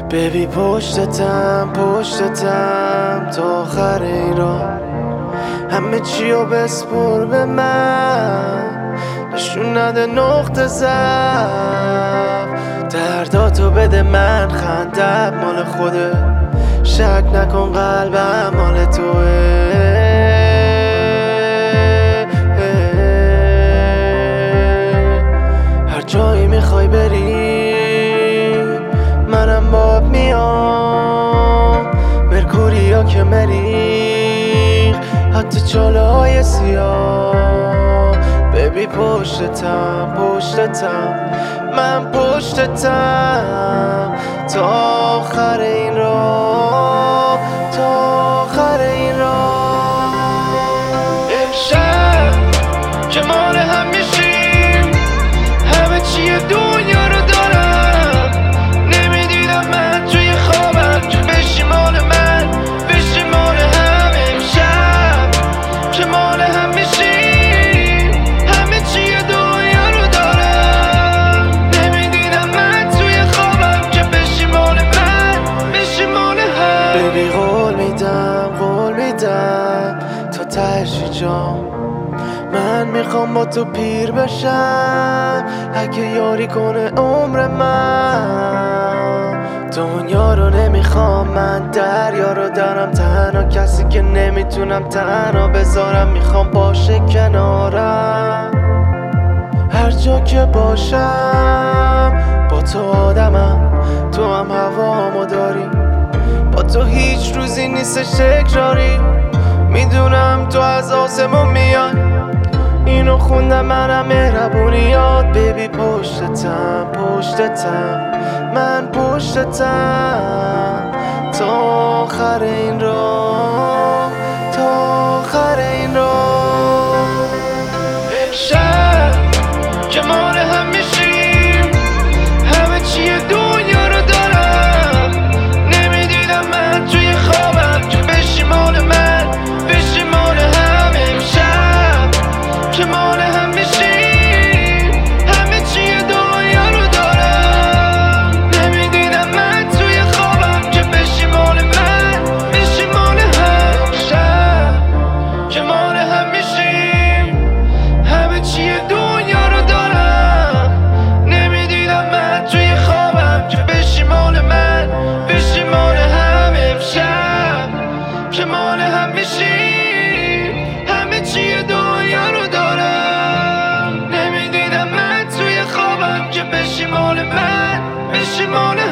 ببی پشتتم تا آخر این راه، همه چیو بسپر به من، نشون نده نقطه ضعف، درداتو بده من، خندت مال خوده، شک نکن قلبم مال توه. هر جایی میخوای بری منم باب میام، مرکوریا که مریخ حتی چاله های سیاه. ببی پشتتم من پشتتم تا آخر این راه، تا آخر این راه. امشب که مال هم میشیم، همه چیه دنیا رو دارم، نمیدیدم من توی خوابم که بشی مال من، بشی مال هم. امشب که مال هم میشیم، همه چیه دنیا رو دارم، نمیدیدم من توی خوابم که بشی مال من، بشی مال هم. ببی قول میدم تا تهش جام، من میخوام با تو پیر بشم، اگه یاری کنه عمر من. دنیا رو نمیخوام من، دریا رو دارم تنها، کسی که نمیتونم تنها بذارم، میخوام باشه کنارم. هر جا که باشم با تو آدمم، تو هم هوامو داری، با تو هیچ روزی نیستش تکراری. میدونم تو از آسمون میای، اینو خوندم منم مهربونیات. ببی پشتتم من پشتتم تا آخر این راه، تا آخر این راه. امشب که مال هم میشیم، همه چیه دنیا رو دارم، نمیدیدم من توی خوابم که بشی مال من، بشی مال هم. امشب که مال هم میشیم، همه چیه دنیا رو دارم، نمیدیدم من توی خوابم که بشی مال من، بشی مال هم. امشب که مال هم میشیم، همه چیه دنیا رو دارم، نمیدیدم من توی خوابم که بشی مال من، بشی مال هم. امشب که مال هم میشیم، همه چیه دنیا رو دارم، نمیدیدم من توی خوابم که بشی مال من، بشی مال